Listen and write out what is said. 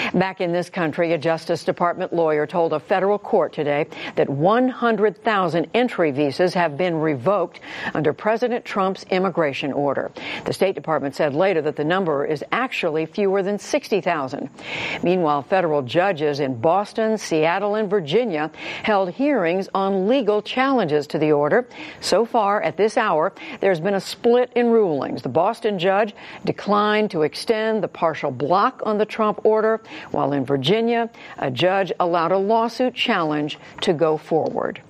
Back in this country, a Justice Department lawyer told a federal court today that 100,000 entry visas have been revoked under President Trump's immigration order. The State Department said later that the number is actually fewer than 60,000. Meanwhile, federal judges in Boston, Seattle, and Virginia held hearings on legal challenges to the order. So far, at this hour, there's been a split in rulings. The Boston judge declined to extend the partial block on the Trump order, while in Virginia, a judge allowed a lawsuit challenge to go forward.